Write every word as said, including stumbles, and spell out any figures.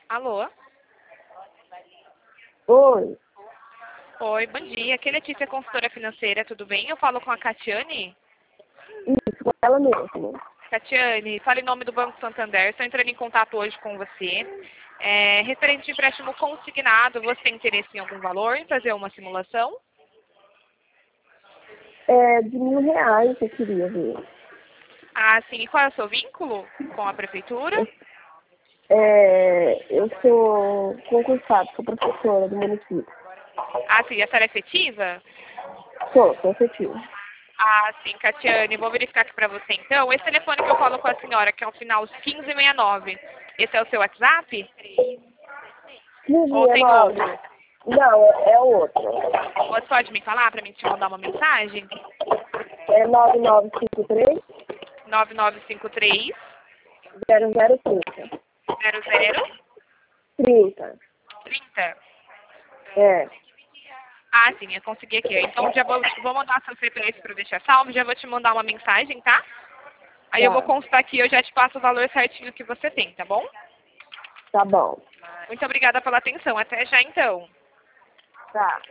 Alô? Oi, Oi, bom dia. Aqui é Letícia, consultora financeira, tudo bem? Eu falo com a Catiane. isso, com ela mesmo. Catiane, fala em nome do Banco Santander. Estou entrando em contato hoje com você. É, referente de empréstimo consignado, você tem interesse em algum valor, em fazer uma simulação? É de mil reais eu queria ver. Ah, sim. E qual é o seu vínculo com a prefeitura? É, eu sou concursada, sou professora do município. Ah, sim. A senhora é efetiva? Sou, sou efetiva. Ah, sim, Catiane. Vou verificar aqui para você, então. Esse telefone que eu falo com a senhora, que é o final quinze sessenta e nove, esse é o seu WhatsApp? Ou tem quinze nove. outro? Não, é, é outro. Você pode me falar para mim te mandar uma mensagem? É nove nove cinco três nove nove cinco três zero zero trinta. zero zero trinta. trinta. É, Ah, sim, eu consegui aqui. Então já vou, vou mandar seu C P F para deixar salvo, já vou te mandar uma mensagem, tá? Aí eu vou tá. constar aqui, eu já te passo o valor certinho que você tem, tá bom? Tá bom. Muito obrigada pela atenção. Até já então. Tá.